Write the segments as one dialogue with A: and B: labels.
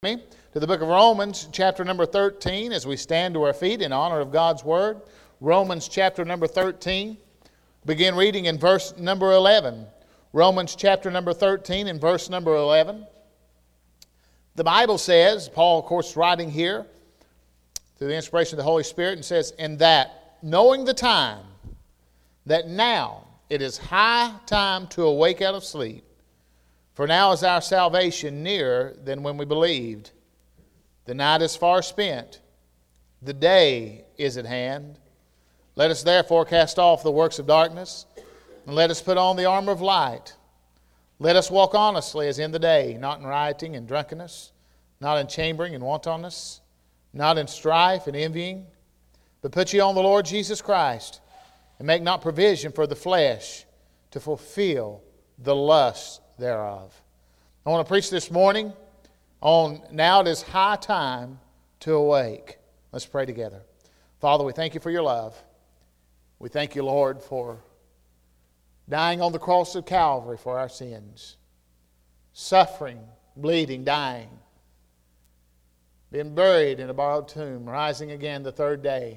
A: me to the book of Romans, chapter number 13, as we stand to our feet in honor of God's Word. Romans chapter number 13. Begin reading in verse number 11. Romans chapter number 13 and verse number 11. The Bible says, Paul, of course, writing here through the inspiration of the Holy Spirit, and says, "And that, knowing the time, that now it is high time to awake out of sleep, for now is our salvation nearer than when we believed. The night is far spent, the day is at hand. Let us therefore cast off the works of darkness, and let us put on the armor of light. Let us walk honestly as in the day, not in rioting and drunkenness, not in chambering and wantonness, not in strife and envying, but put ye on the Lord Jesus Christ, and make not provision for the flesh to fulfill the lust thereof." I want to preach this morning on now it is high time to awake. Let's pray together. Father, we thank you for your love. We thank you, Lord, for dying on the cross of Calvary for our sins, suffering, bleeding, dying, being buried in a borrowed tomb, rising again the third day.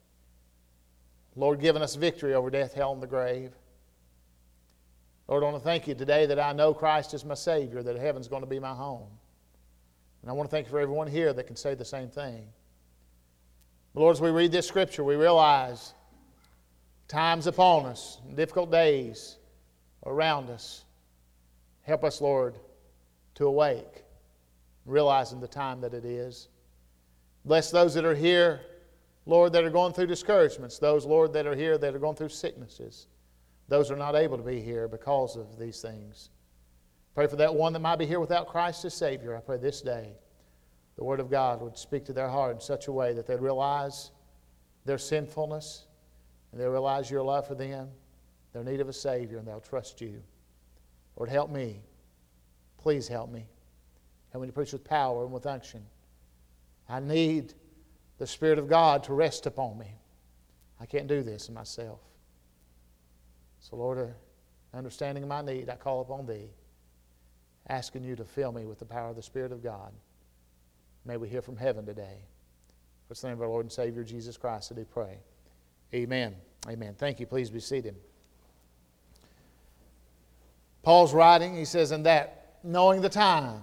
A: Lord, giving us victory over death, hell, and the grave. Lord, I want to thank you today that I know Christ is my Savior, that heaven's going to be my home. And I want to thank you for everyone here that can say the same thing. But Lord, as we read this scripture, we realize time's upon us, difficult days around us. Help us, Lord, to awake, realizing the time that it is. Bless those that are here, Lord, that are going through discouragements. Those, Lord, that are here that are going through sicknesses. Those who are not able to be here because of these things. Pray for that one that might be here without Christ as Savior. I pray this day the Word of God would speak to their heart in such a way that they'd realize their sinfulness, and they'll realize your love for them, their need of a Savior, and they'll trust you. Lord, help me. Please help me. Help me to preach with power and with unction. I need the Spirit of God to rest upon me. I can't do this in myself. So, Lord, understanding my need, I call upon Thee, asking You to fill me with the power of the Spirit of God. May we hear from heaven today. For the name of our Lord and Savior, Jesus Christ, I do pray. Amen. Amen. Thank you. Please be seated. Paul's writing, he says, "And that, knowing the time,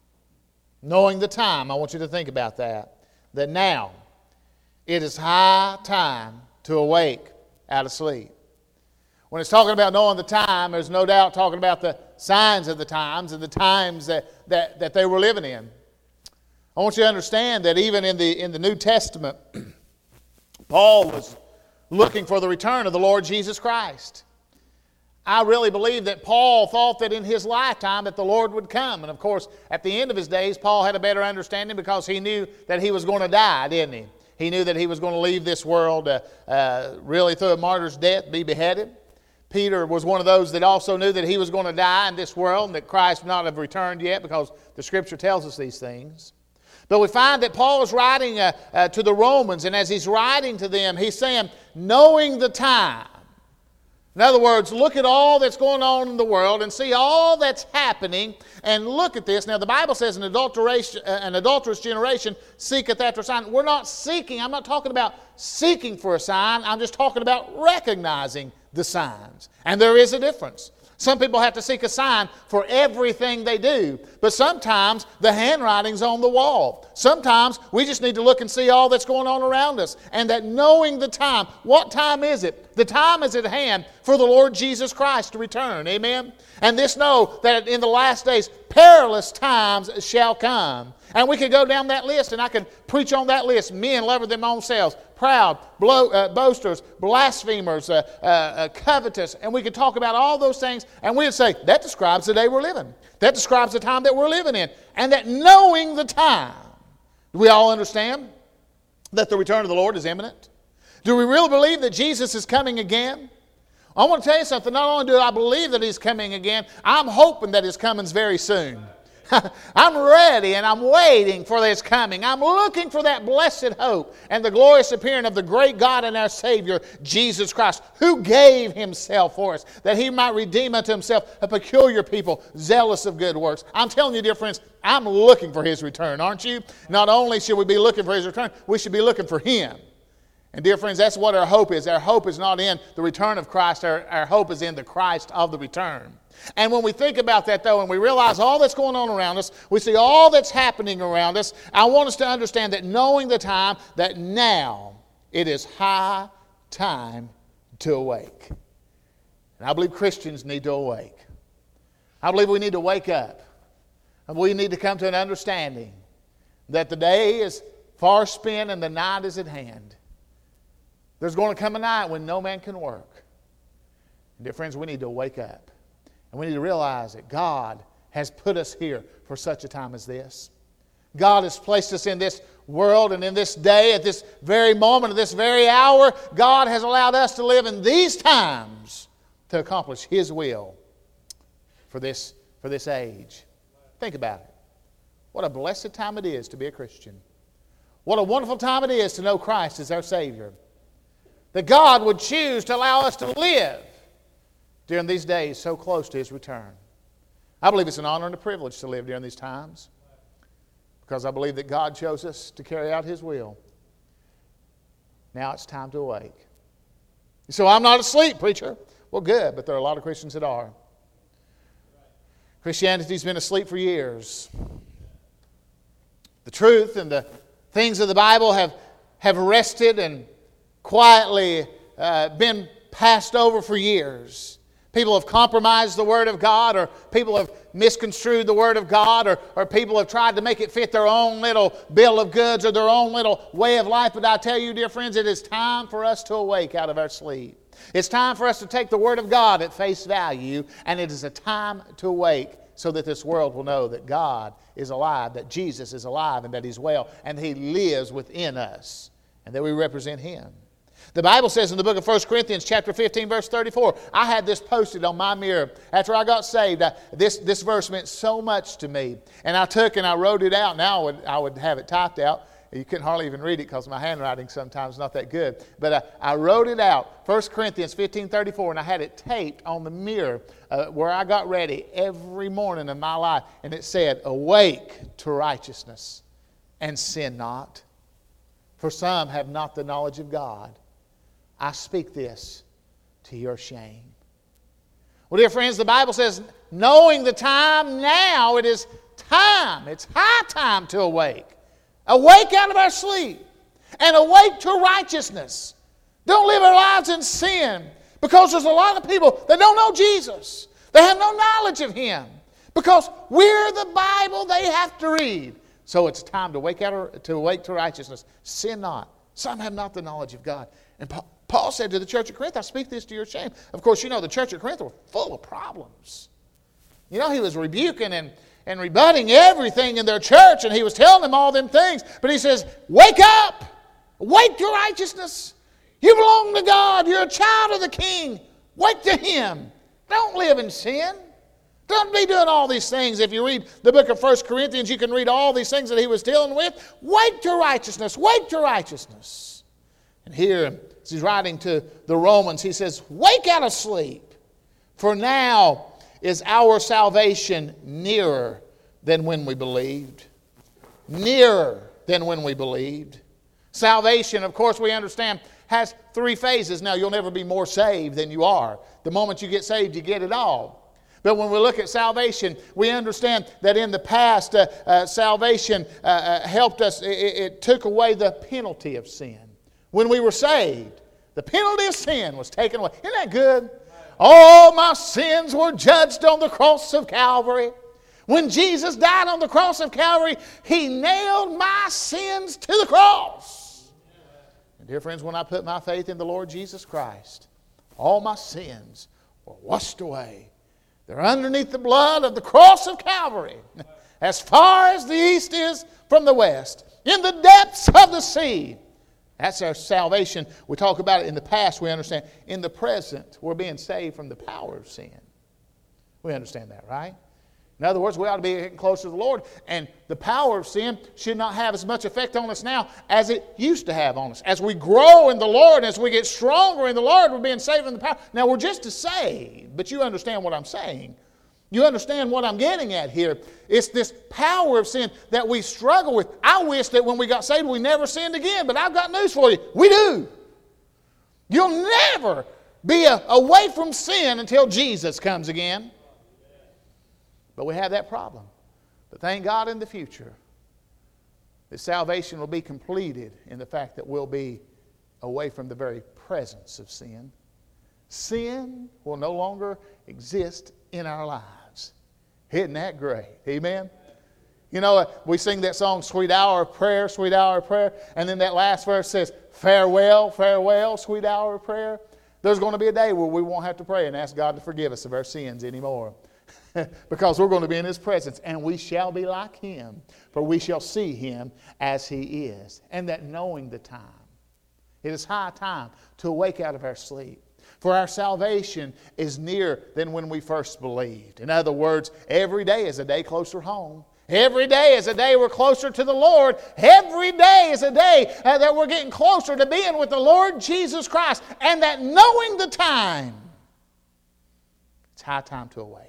A: I want you to think about that now it is high time to awake out of sleep." When it's talking about knowing the time, there's no doubt talking about the signs of the times and the times that they were living in. I want you to understand that even in the New Testament, Paul was looking for the return of the Lord Jesus Christ. I really believe that Paul thought that in his lifetime that the Lord would come. And of course, at the end of his days, Paul had a better understanding because he knew that he was going to die, didn't he? He knew that he was going to leave this world really through a martyr's death, be beheaded. Peter was one of those that also knew that he was going to die in this world and that Christ would not have returned yet because the Scripture tells us these things. But we find that Paul is writing to the Romans, and as he's writing to them, he's saying, knowing the time. In other words, look at all that's going on in the world and see all that's happening and look at this. Now, the Bible says an adulterous generation seeketh after a sign. We're not seeking. I'm not talking about seeking for a sign. I'm just talking about recognizing the signs. And there is a difference. Some people have to seek a sign for everything they do. But sometimes the handwriting's on the wall. Sometimes we just need to look and see all that's going on around us. And that knowing the time. What time is it? The time is at hand for the Lord Jesus Christ to return. Amen? And this know that in the last days, perilous times shall come. And we could go down that list, and I can preach on that list. Men lovers their own selves, proud, boasters, blasphemers, covetous. And we could talk about all those things, and we'd say, that describes the day we're living. That describes the time that we're living in. And that knowing the time, do we all understand that the return of the Lord is imminent? Do we really believe that Jesus is coming again? I want to tell you something. Not only do I believe that He's coming again, I'm hoping that His coming's very soon. I'm ready and I'm waiting for His coming. I'm looking for that blessed hope and the glorious appearing of the great God and our Savior, Jesus Christ, who gave Himself for us, that He might redeem unto Himself a peculiar people, zealous of good works. I'm telling you, dear friends, I'm looking for His return, aren't you? Not only should we be looking for His return, we should be looking for Him. And dear friends, that's what our hope is. Our hope is not in the return of Christ. Our hope is in the Christ of the return. And when we think about that, though, and we realize all that's going on around us, we see all that's happening around us, I want us to understand that knowing the time, that now it is high time to awake. And I believe Christians need to awake. I believe we need to wake up. And we need to come to an understanding that the day is far spent and the night is at hand. There's going to come a night when no man can work. And dear friends, we need to wake up. And we need to realize that God has put us here for such a time as this. God has placed us in this world and in this day, at this very moment, at this very hour. God has allowed us to live in these times to accomplish His will for this age. Think about it. What a blessed time it is to be a Christian. What a wonderful time it is to know Christ as our Savior. That God would choose to allow us to live during these days so close to His return. I believe it's an honor and a privilege to live during these times, because I believe that God chose us to carry out His will. Now it's time to awake. So I'm not asleep, preacher. Well, good, but there are a lot of Christians that are. Christianity's been asleep for years. The truth and the things of the Bible have rested and quietly been passed over for years. People have compromised the Word of God, or people have misconstrued the Word of God, or people have tried to make it fit their own little bill of goods or their own little way of life. But I tell you, dear friends, it is time for us to awake out of our sleep. It's time for us to take the Word of God at face value, and it is a time to awake so that this world will know that God is alive, that Jesus is alive, and that He's well, and He lives within us, and that we represent Him. The Bible says in the book of 1 Corinthians chapter 15, verse 34, I had this posted on my mirror. After I got saved, this verse meant so much to me. And I took and I wrote it out. Now I would have it typed out. You couldn't hardly even read it because my handwriting sometimes is not that good. But I wrote it out, 1 Corinthians 15:34, and I had it taped on the mirror where I got ready every morning of my life. And it said, awake to righteousness and sin not. For some have not the knowledge of God. I speak this to your shame. Well, dear friends, the Bible says, knowing the time, now it is time. It's high time to awake. Awake out of our sleep and awake to righteousness. Don't live our lives in sin, because there's a lot of people that don't know Jesus. They have no knowledge of Him, because we're the Bible they have to read. So it's time to awake to righteousness. Sin not. Some have not the knowledge of God. And Paul said to the church at Corinth, I speak this to your shame. Of course, you know the church at Corinth were full of problems. You know, he was rebuking and rebutting everything in their church, and he was telling them all them things. But he says, wake up! Wake to righteousness! You belong to God. You're a child of the King. Wake to Him. Don't live in sin. Don't be doing all these things. If you read the book of 1 Corinthians, you can read all these things that he was dealing with. Wake to righteousness. Wake to righteousness. And here, as he's writing to the Romans, he says, wake out of sleep, for now is our salvation nearer than when we believed. Nearer than when we believed. Salvation, of course, we understand, has three phases. Now, you'll never be more saved than you are. The moment you get saved, you get it all. But when we look at salvation, we understand that in the past, salvation helped us. It took away the penalty of sin. When we were saved, the penalty of sin was taken away. Isn't that good? All my sins were judged on the cross of Calvary. When Jesus died on the cross of Calvary, He nailed my sins to the cross. And dear friends, when I put my faith in the Lord Jesus Christ, all my sins were washed away. They're underneath the blood of the cross of Calvary. As far as the east is from the west, in the depths of the sea. That's our salvation. We talk about it in the past, we understand. In the present, we're being saved from the power of sin. We understand that, right? In other words, we ought to be getting closer to the Lord, and the power of sin should not have as much effect on us now as it used to have on us. As we grow in the Lord, as we get stronger in the Lord, we're being saved in the power. Now, we're just saved, but you understand what I'm saying. You understand what I'm getting at here. It's this power of sin that we struggle with. I wish that when we got saved, we never sinned again, but I've got news for you. We do. You'll never be away from sin until Jesus comes again. But we have that problem. But thank God in the future that salvation will be completed in the fact that we'll be away from the very presence of sin. Sin will no longer exist in our lives. Isn't that great? Amen? You know, we sing that song, Sweet Hour of Prayer, Sweet Hour of Prayer, and then that last verse says, farewell, farewell, sweet hour of prayer. There's going to be a day where we won't have to pray and ask God to forgive us of our sins anymore. Because we're going to be in His presence, and we shall be like Him, for we shall see Him as He is. And that knowing the time, it is high time to awake out of our sleep. For our salvation is nearer than when we first believed. In other words, every day is a day closer home. Every day is a day we're closer to the Lord. Every day is a day that we're getting closer to being with the Lord Jesus Christ. And that knowing the time, it's high time to awake.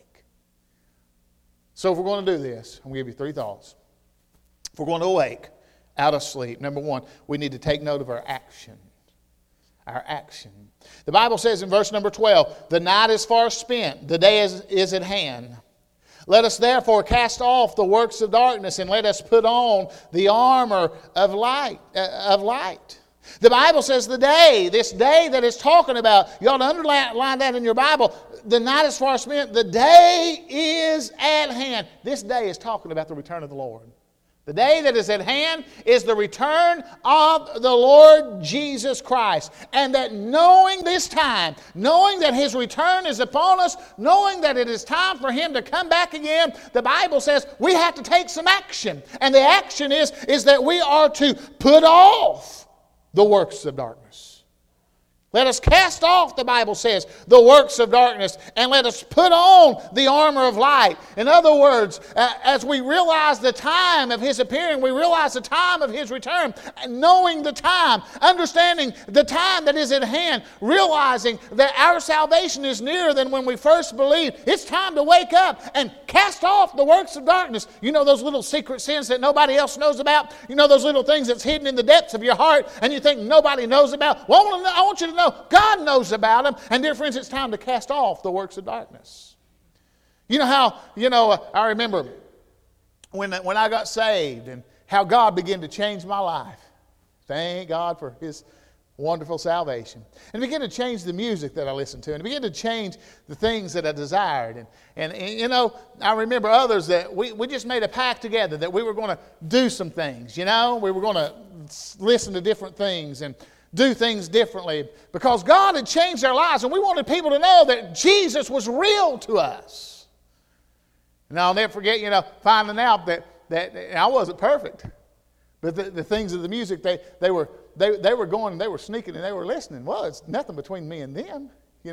A: So if we're going to do this, I'm going to give you 3 thoughts. If we're going to awake out of sleep, number 1, we need to take note of our action. Our action. The Bible says in verse number 12, the night is far spent, the day is at hand. Let us therefore cast off the works of darkness, and let us put on the armor of light. The Bible says this day that it's talking about, you ought to underline that in your Bible. The night is far spent, the day is at hand. This day is talking about the return of the Lord. The day that is at hand is the return of the Lord Jesus Christ. And that knowing this time, knowing that His return is upon us, knowing that it is time for Him to come back again, the Bible says we have to take some action. And the action is that we are to put off the works of darkness. Let us cast off, the Bible says, the works of darkness, and let us put on the armor of light. In other words, as we realize the time of His appearing, we realize the time of His return, knowing the time, understanding the time that is at hand, realizing that our salvation is nearer than when we first believed. It's time to wake up and cast off the works of darkness. You know those little secret sins that nobody else knows about? You know those little things that's hidden in the depths of your heart and you think nobody knows about? Well, I want you to know God knows about them. And dear friends, it's time to cast off the works of darkness. You know how, I remember when I got saved and how God began to change my life. Thank God for His wonderful salvation. And it began to change the music that I listened to. And it began to change the things that I desired. And I remember others that we just made a pact together that we were going to do some things, We were going to listen to different things and do things differently because God had changed our lives and we wanted people to know that Jesus was real to us. And I'll never forget, finding out that I wasn't perfect. But the things of the music, they were going, they were sneaking and they were listening. Well, it's nothing between me and them,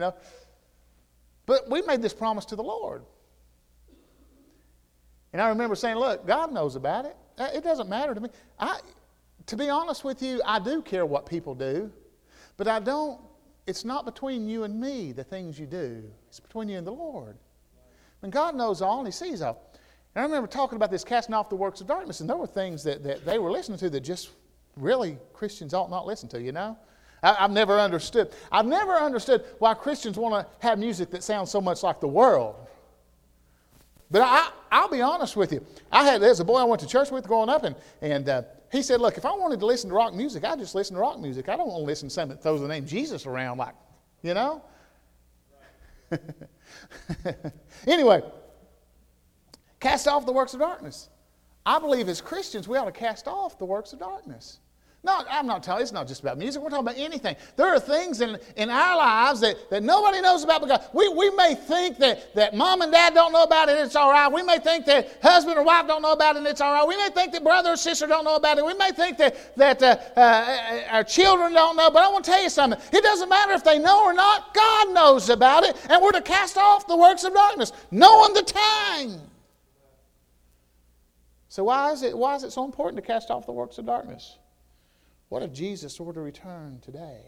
A: But we made this promise to the Lord. And I remember saying, look, God knows about it. It doesn't matter to me. To be honest with you, I do care what people do, but it's not between you and me, the things you do. It's between you and the Lord. And God knows all and He sees all. And I remember talking about this casting off the works of darkness, and there were things that they were listening to that just really Christians ought not listen to, I've never understood. I've never understood why Christians want to have music that sounds so much like the world. But I'll be honest with you. There's a boy I went to church with growing up, and he said, look, if I wanted to listen to rock music, I'd just listen to rock music. I don't want to listen to something that throws the name Jesus around like, Anyway, cast off the works of darkness. I believe as Christians we ought to cast off the works of darkness. No, I'm not telling you, it's not just about music. We're talking about anything. There are things in our lives that nobody knows about. Because we may think that mom and dad don't know about it, it's all right. We may think that husband or wife don't know about it, and it's all right. We may think that brother or sister don't know about it. We may think that our children don't know. But I want to tell you something. It doesn't matter if they know or not. God knows about it. And we're to cast off the works of darkness, knowing the time. So why is it so important to cast off the works of darkness? What if Jesus were to return today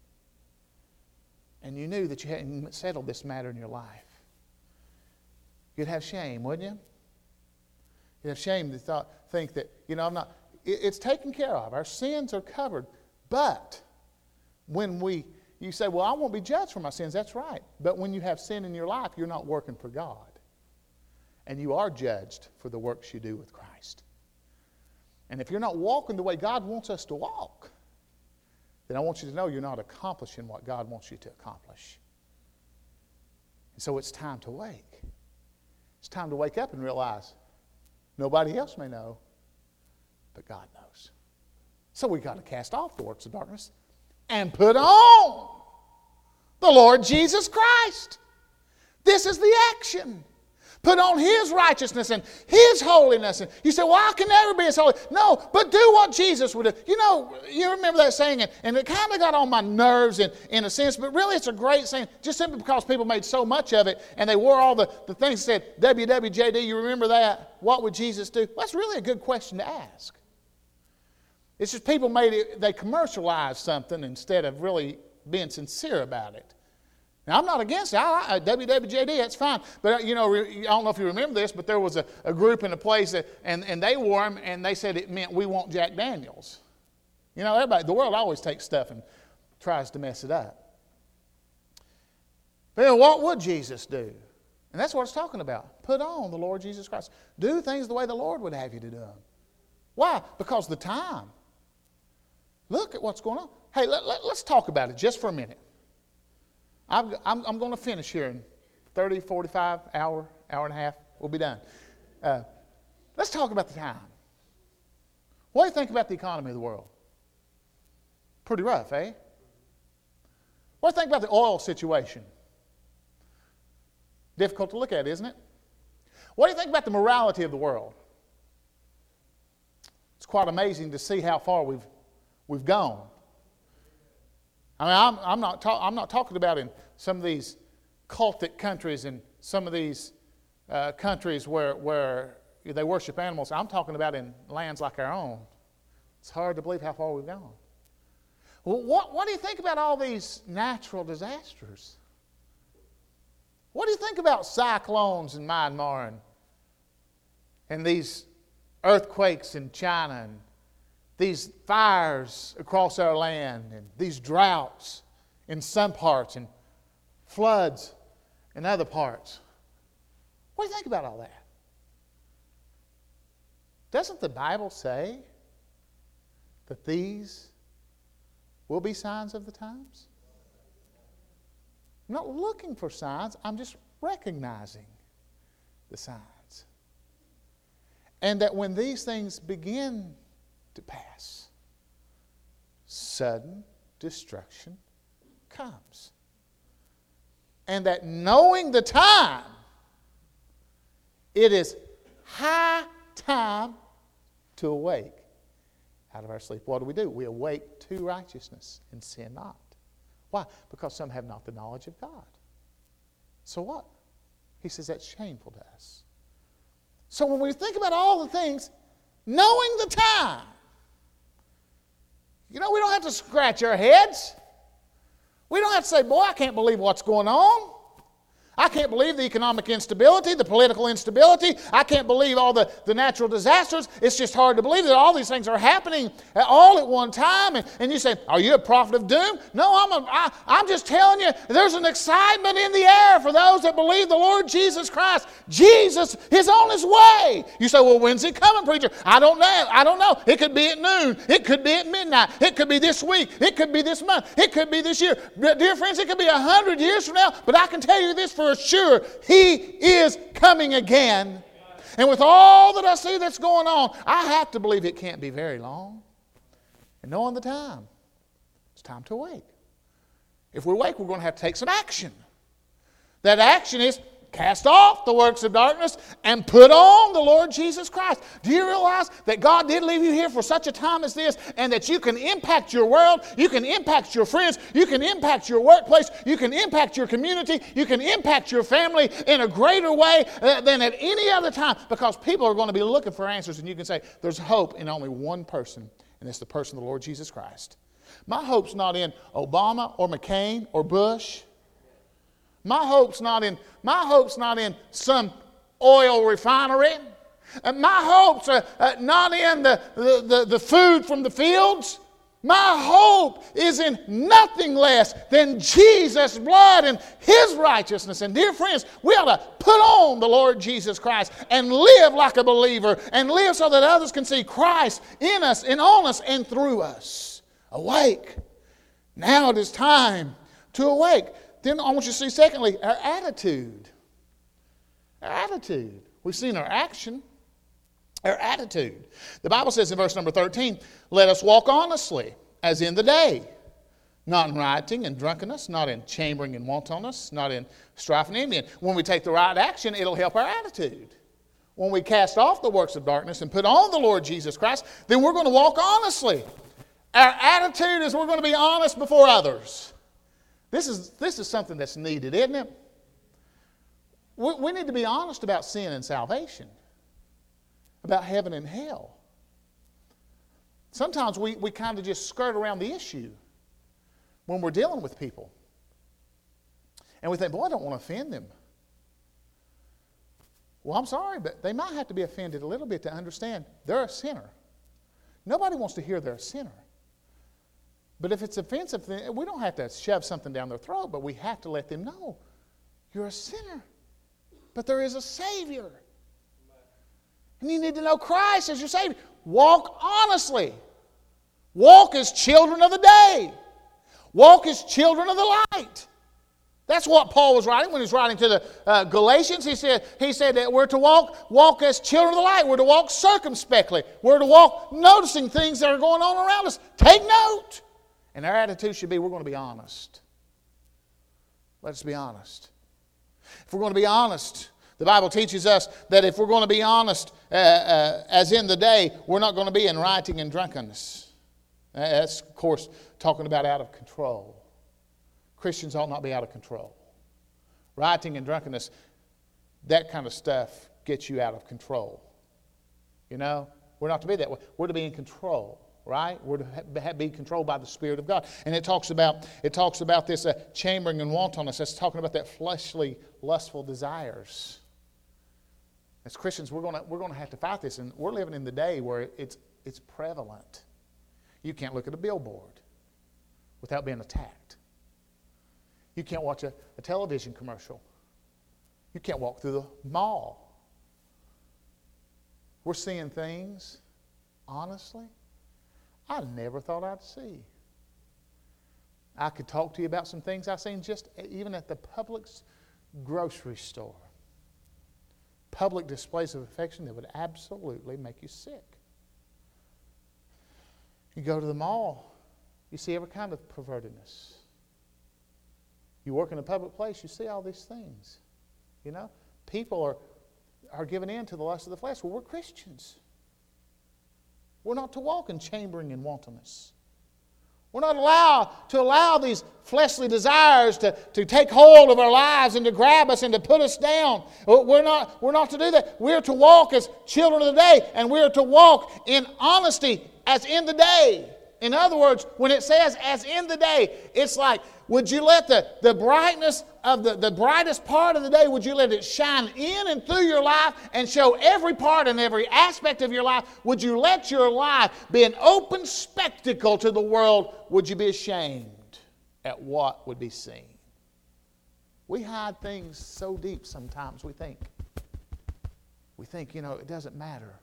A: and you knew that you hadn't settled this matter in your life? You'd have shame, wouldn't you? You'd have shame to think that, I'm not. It's taken care of. Our sins are covered. But when you say, well, I won't be judged for my sins. That's right. But when you have sin in your life, you're not working for God. And you are judged for the works you do with Christ. And if you're not walking the way God wants us to walk, then I want you to know you're not accomplishing what God wants you to accomplish. And so it's time to wake. It's time to wake up and realize nobody else may know, but God knows. So we've got to cast off the works of darkness and put on the Lord Jesus Christ. This is the action. Put on His righteousness and His holiness. And you say, well, I can never be as holy. No, but do what Jesus would do. You remember that saying, and it kind of got on my nerves in a sense, but really it's a great saying, just simply because people made so much of it, and they wore all the things that said, WWJD, you remember that? What would Jesus do? Well, that's really a good question to ask. It's just people they commercialized something instead of really being sincere about it. Now, I'm not against it. WWJD, that's fine. But, I don't know if you remember this, but there was a group in a place, and they wore them, and they said it meant we want Jack Daniels. The world always takes stuff and tries to mess it up. But what would Jesus do? And that's what it's talking about. Put on the Lord Jesus Christ. Do things the way the Lord would have you to do them. Why? Because the time. Look at what's going on. Hey, let's talk about it just for a minute. I'm going to finish here in 30, 45, hour and a half. We'll be done. Let's talk about the time. What do you think about the economy of the world? Pretty rough, eh? What do you think about the oil situation? Difficult to look at, isn't it? What do you think about the morality of the world? It's quite amazing to see how far we've gone. I mean, I'm not talking about in some of these cultic countries and some of these countries where they worship animals. I'm talking about in lands like our own. It's hard to believe how far we've gone. Well, what do you think about all these natural disasters? What do you think about cyclones in Myanmar and these earthquakes in China and these fires across our land and these droughts in some parts and floods in other parts? What do you think about all that? Doesn't the Bible say that these will be signs of the times? I'm not looking for signs. I'm just recognizing the signs. And that when these things begin to pass, sudden destruction comes. And that knowing the time, it is high time to awake out of our sleep. What do? We awake to righteousness and sin not. Why? Because some have not the knowledge of God. So what? He says that's shameful to us. So when we think about all the things, knowing the time, we don't have to scratch our heads. We don't have to say, boy, I can't believe what's going on. I can't believe the economic instability, the political instability. I can't believe all the natural disasters. It's just hard to believe that all these things are happening all at one time. And you say, are you a prophet of doom? No, I'm just telling you, there's an excitement in the air for those that believe the Lord Jesus Christ. Jesus is on His way. You say, well, when's He coming, preacher? I don't know. It could be at noon. It could be at midnight. It could be this week. It could be this month. It could be this year. Dear friends, it could be 100 years from now. But I can tell you this for sure, He is coming again. And with all that I see that's going on, I have to believe it can't be very long. And knowing the time, it's time to awake. If we awake, we're going to have to take some action. That action is Cast off the works of darkness and put on the Lord Jesus Christ. Do you realize that God did leave you here for such a time as this, and that you can impact your world, you can impact your friends, you can impact your workplace, you can impact your community, you can impact your family in a greater way than at any other time, because people are going to be looking for answers, and you can say, there's hope in only one person, and it's the person of the Lord Jesus Christ. My hope's not in Obama or McCain or Bush. My hope's not in some oil refinery. My hope's not in the food from the fields. My hope is in nothing less than Jesus' blood and His righteousness. And dear friends, we ought to put on the Lord Jesus Christ and live like a believer, and live so that others can see Christ in us and on us and through us. Awake. Now it is time to awake. Then I want you to see, secondly, our attitude. Our attitude. We've seen our action. Our attitude. The Bible says in verse number 13, let us walk honestly, as in the day, not in rioting and drunkenness, not in chambering and wantonness, not in strife and envy. When we take the right action, it'll help our attitude. When we cast off the works of darkness and put on the Lord Jesus Christ, then we're going to walk honestly. Our attitude is we're going to be honest before others. This is something that's needed, isn't it? We need to be honest about sin and salvation, about heaven and hell. Sometimes we kind of just skirt around the issue when we're dealing with people. And we think, boy, I don't want to offend them. Well, I'm sorry, but they might have to be offended a little bit to understand they're a sinner. Nobody wants to hear they're a sinner. But if it's offensive, we don't have to shove something down their throat, but we have to let them know you're a sinner. But there is a Savior. And you need to know Christ as your Savior. Walk honestly. Walk as children of the day. Walk as children of the light. That's what Paul was writing when he was writing to the Galatians. He said that we're to walk as children of the light. We're to walk circumspectly. We're to walk noticing things that are going on around us. Take note. And our attitude should be, we're going to be honest. Let's be honest. If we're going to be honest, the Bible teaches us that if we're going to be honest, as in the day, we're not going to be in rioting and drunkenness. That's, of course, talking about out of control. Christians ought not be out of control. Rioting and drunkenness, that kind of stuff gets you out of control. You know, we're not to be that way. We're to be in control. Right? We're to be controlled by the Spirit of God. And it talks about this chambering and wantonness. That's talking about that fleshly, lustful desires. As Christians, we're going to have to fight this. And we're living in the day where it's prevalent. You can't look at a billboard without being attacked. You can't watch a television commercial. You can't walk through the mall. We're seeing things, honestly, I never thought I'd see. I could talk to you about some things I've seen just even at the Publix grocery store. Public displays of affection that would absolutely make you sick. You go to the mall, you see every kind of pervertedness. You work in a public place, you see all these things. You know, people are giving in to the lust of the flesh. Well, we're Christians. We're not to walk in chambering and wantonness. We're not allowed to allow these fleshly desires to take hold of our lives and to grab us and to put us down. We're not to do that. We're to walk as children of the day, and we're to walk in honesty as in the day. In other words, when it says as in the day, it's like, would you let the brightness of the brightest part of the day, would you let it shine in and through your life and show every part and every aspect of your life? Would you let your life be an open spectacle to the world? Would you be ashamed at what would be seen? We hide things so deep sometimes, we think, it doesn't matter.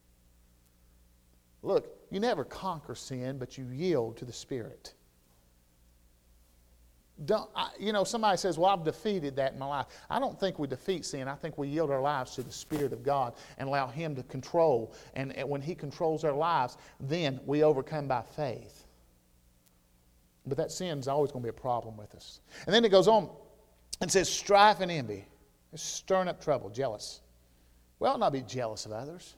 A: Look, you never conquer sin, but you yield to the Spirit. Somebody says, well, I've defeated that in my life. I don't think we defeat sin. I think we yield our lives to the Spirit of God and allow Him to control. And when He controls our lives, then we overcome by faith. But that sin's always going to be a problem with us. And then it goes on and says strife and envy. It's stirring up trouble, jealous. We ought not be jealous of others.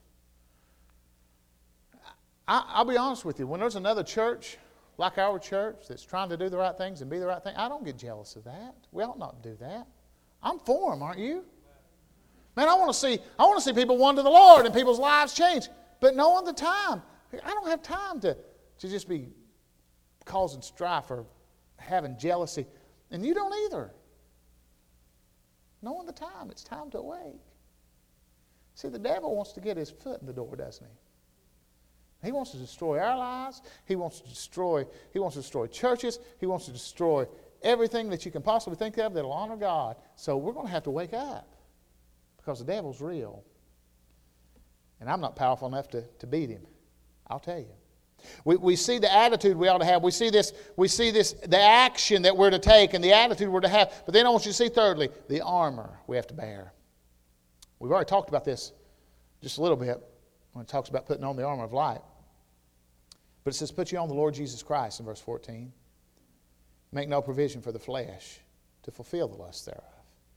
A: I'll be honest with you. When there's another church like our church that's trying to do the right things and be the right thing, I don't get jealous of that. We ought not do that. I'm for them, aren't you? Man, I want to see people won to the Lord and people's lives change. But knowing the time, I don't have time to just be causing strife or having jealousy. And you don't either. Knowing the time, it's time to awake. See, the devil wants to get his foot in the door, doesn't he? He wants to destroy our lives. He wants to destroy churches. He wants to destroy everything that you can possibly think of that will honor God. So we're going to have to wake up because the devil's real. And I'm not powerful enough to beat him. I'll tell you. We see the attitude we ought to have. We see this, the action that we're to take and the attitude we're to have. But then I want you to see thirdly, the armor we have to bear. We've already talked about this just a little bit when it talks about putting on the armor of light. But it says, put you on the Lord Jesus Christ in verse 14. Make no provision for the flesh to fulfill the lust thereof.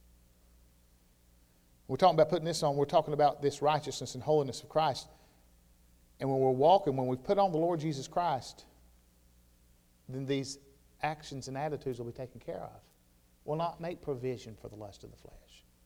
A: We're talking about putting this on. We're talking about this righteousness and holiness of Christ. And when we're walking, when we put on the Lord Jesus Christ, then these actions and attitudes will be taken care of. Will not make provision for the lust of the flesh.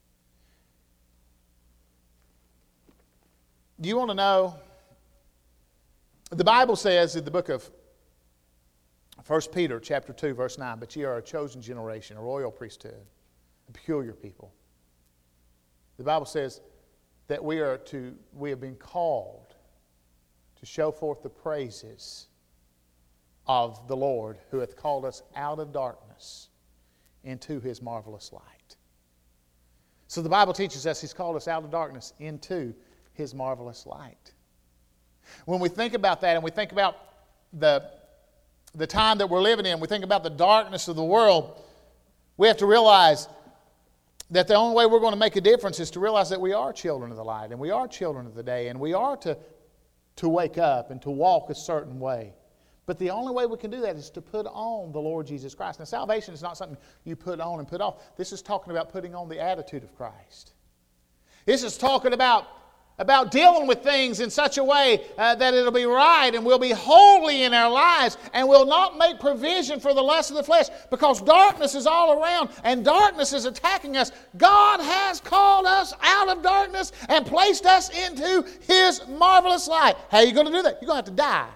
A: Do you want to know? The Bible says in the book of 1 Peter chapter 2, verse 9, but ye are a chosen generation, a royal priesthood, a peculiar people. The Bible says that we have been called to show forth the praises of the Lord who hath called us out of darkness into His marvelous light. So the Bible teaches us He's called us out of darkness into His marvelous light. When we think about that and we think about the time that we're living in, we think about the darkness of the world, we have to realize that the only way we're going to make a difference is to realize that we are children of the light and we are children of the day and we are to wake up and to walk a certain way. But the only way we can do that is to put on the Lord Jesus Christ. Now, salvation is not something you put on and put off. This is talking about putting on the attitude of Christ. This is talking about dealing with things in such a way that it'll be right and we'll be holy in our lives and will not make provision for the lust of the flesh because darkness is all around and darkness is attacking us. God has called us out of darkness and placed us into His marvelous light. How are you going to do that? You're going to have to die.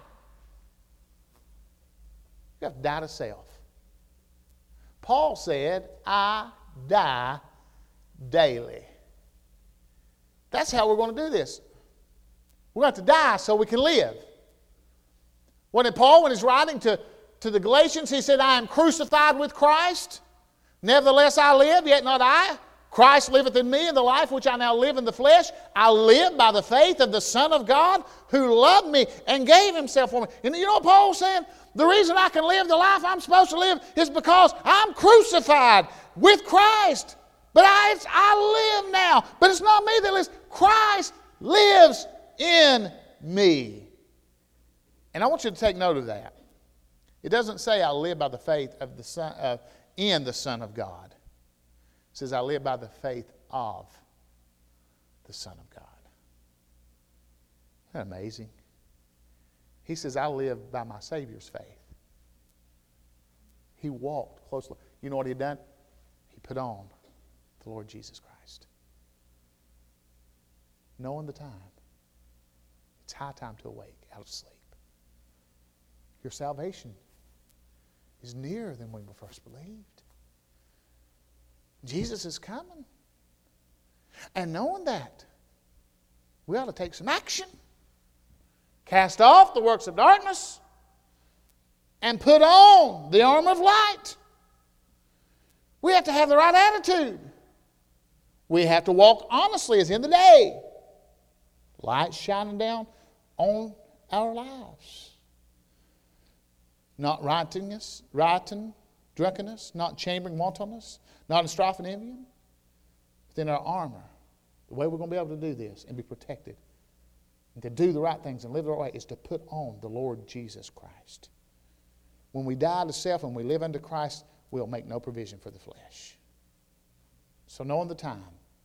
A: You have to die to self. Paul said, I die daily. That's how we're going to do this. We're going to have to die so we can live. When he's writing to the Galatians, he said, I am crucified with Christ. Nevertheless I live, yet not I. Christ liveth in me, and the life which I now live in the flesh, I live by the faith of the Son of God who loved me and gave Himself for me. And you know what Paul's saying? The reason I can live the life I'm supposed to live is because I'm crucified with Christ. But I live now. But it's not me that lives. Christ lives in me. And I want you to take note of that. It doesn't say I live by the faith of the Son, in the Son of God. It says I live by the faith of the Son of God. Isn't that amazing? He says I live by my Savior's faith. He walked closely. You know what He had done? He put on the Lord Jesus Christ. Knowing the time, it's high time to awake out of sleep. Your salvation is nearer than when we first believed. Jesus is coming. And knowing that, we ought to take some action. Cast off the works of darkness and put on the armor of light. We have to have the right attitude. We have to walk honestly as in the day. Light shining down on our lives. Not rioting, drunkenness, not chambering wantonness, not in strife and envying. Within our armor, the way we're going to be able to do this and be protected and to do the right things and live the right way is to put on the Lord Jesus Christ. When we die to self and we live unto Christ, we'll make no provision for the flesh. So knowing the time,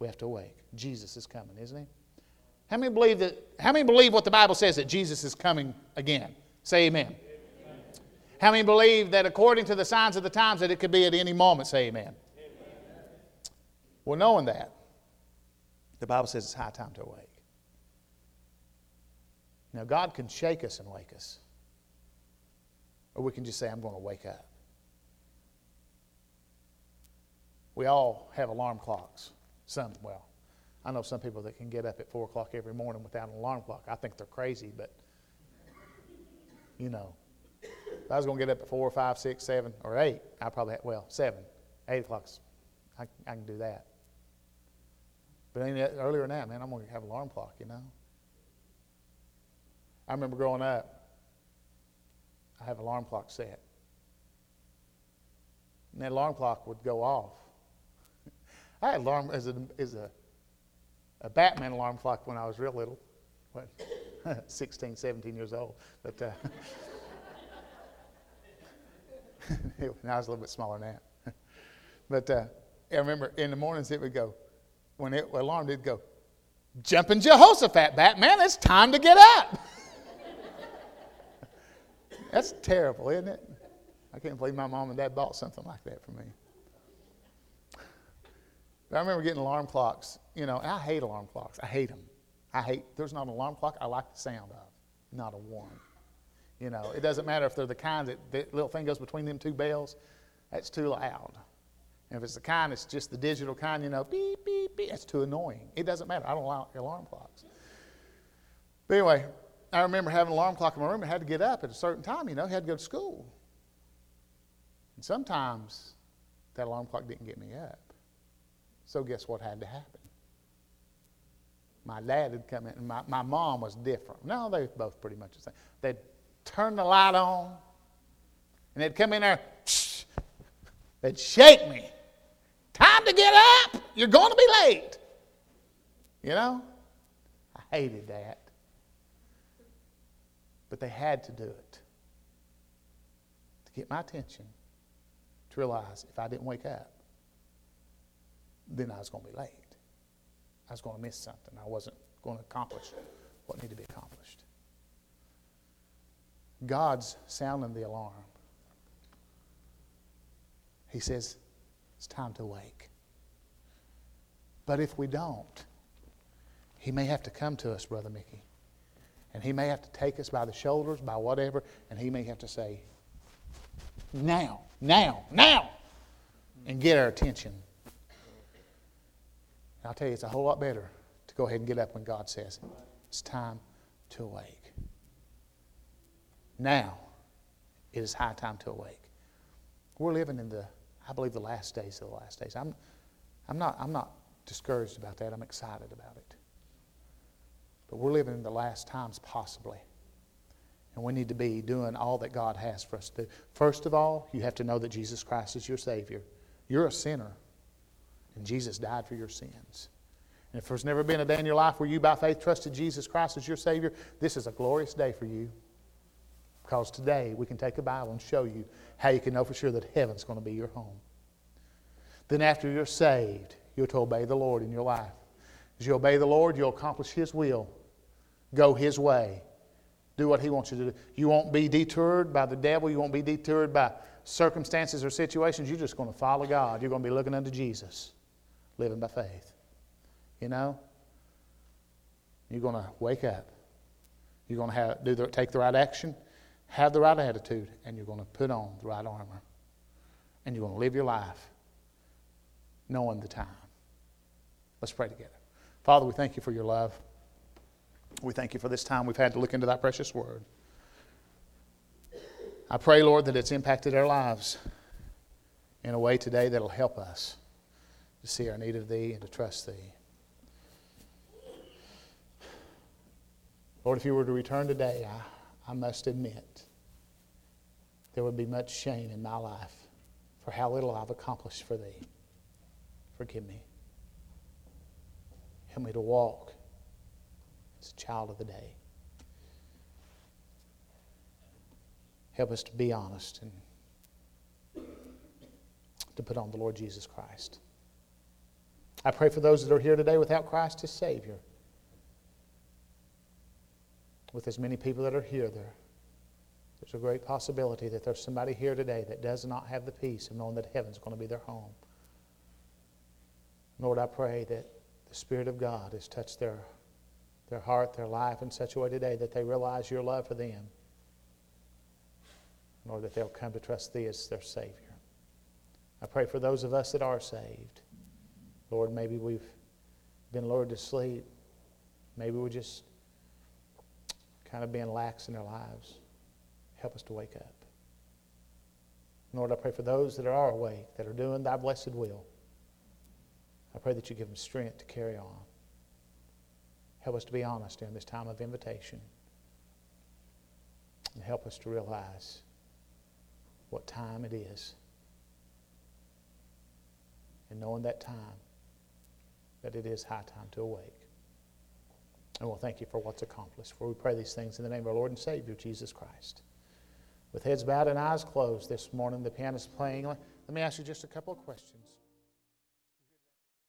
A: We have to awake. Jesus is coming, isn't He? How many believe what the Bible says, that Jesus is coming again? Say amen. Amen. How many believe that according to the signs of the times that it could be at any moment? Say amen. Amen. Well, knowing that, the Bible says it's high time to awake. Now, God can shake us and wake us. Or we can just say, I'm going to wake up. We all have alarm clocks. I know some people that can get up at 4 o'clock every morning without an alarm clock. I think they're crazy, but, if I was going to get up at 4, 5, 6, 7, or 8, I probably 7, 8 o'clock, I can do that. But earlier than that, man, I'm going to have an alarm clock, I remember growing up, I have an alarm clock set. And that alarm clock would go off. I had alarm as a Batman alarm clock when I was real little. 16, 17 years old. But now I was a little bit smaller than that. But I remember in the mornings it would go, when the alarm did go, jumping Jehoshaphat, Batman, it's time to get up. That's terrible, isn't it? I can't believe my mom and dad bought something like that for me. But I remember getting alarm clocks, and I hate alarm clocks. I hate them. There's not an alarm clock I like the sound of. Not a one. It doesn't matter if they're the kind that the little thing goes between them two bells. That's too loud. And if it's the kind that's just the digital kind, beep, beep, beep, that's too annoying. It doesn't matter. I don't like alarm clocks. But anyway, I remember having an alarm clock in my room. I had to get up at a certain time, I had to go to school. And sometimes that alarm clock didn't get me up. So guess what had to happen? My dad had come in, and my mom was different. No, they were both pretty much the same. They'd turn the light on, and they'd come in there, they'd shake me. Time to get up. You're going to be late. I hated that. But they had to do it to get my attention, to realize if I didn't wake up, then I was going to be late. I was going to miss something. I wasn't going to accomplish what needed to be accomplished. God's sounding the alarm. He says, it's time to wake. But if we don't, He may have to come to us, Brother Mickey. And He may have to take us by the shoulders, by whatever, and He may have to say, now, and get our attention. And I'll tell you, it's a whole lot better to go ahead and get up when God says it's time to awake. Now, it is high time to awake. We're living in I believe, the last days of the last days. I'm not discouraged about that. I'm excited about it. But we're living in the last times possibly. And we need to be doing all that God has for us to do. First of all, you have to know that Jesus Christ is your Savior. You're a sinner. And Jesus died for your sins. And if there's never been a day in your life where you by faith trusted Jesus Christ as your Savior, this is a glorious day for you. Because today we can take a Bible and show you how you can know for sure that heaven's going to be your home. Then after you're saved, you're to obey the Lord in your life. As you obey the Lord, you'll accomplish His will. Go His way. Do what He wants you to do. You won't be deterred by the devil. You won't be deterred by circumstances or situations. You're just going to follow God. You're going to be looking unto Jesus, living by faith. You're going to wake up. You're going to take the right action, have the right attitude, and you're going to put on the right armor. And you're going to live your life knowing the time. Let's pray together. Father, we thank You for Your love. We thank You for this time we've had to look into Thy precious Word. I pray, Lord, that it's impacted our lives in a way today that will help us to see our need of Thee and to trust Thee. Lord, if You were to return today, I must admit there would be much shame in my life for how little I've accomplished for Thee. Forgive me. Help me to walk as a child of the day. Help us to be honest and to put on the Lord Jesus Christ. I pray for those that are here today without Christ as Savior. With as many people that are here, there's a great possibility that there's somebody here today that does not have the peace of knowing that heaven's going to be their home. Lord, I pray that the Spirit of God has touched their heart, their life in such a way today that they realize your love for them. Lord, that they'll come to trust Thee as their Savior. I pray for those of us that are saved. Lord, maybe we've been lured to sleep. Maybe we're just kind of being lax in our lives. Help us to wake up. Lord, I pray for those that are awake, that are doing Thy blessed will. I pray that You give them strength to carry on. Help us to be honest during this time of invitation. And help us to realize what time it is. And knowing that time, that it is high time to awake. And we'll thank You for what's accomplished. For we pray these things in the name of our Lord and Savior, Jesus Christ. With heads bowed and eyes closed this morning, the pianist playing. Let me ask you just a couple of questions.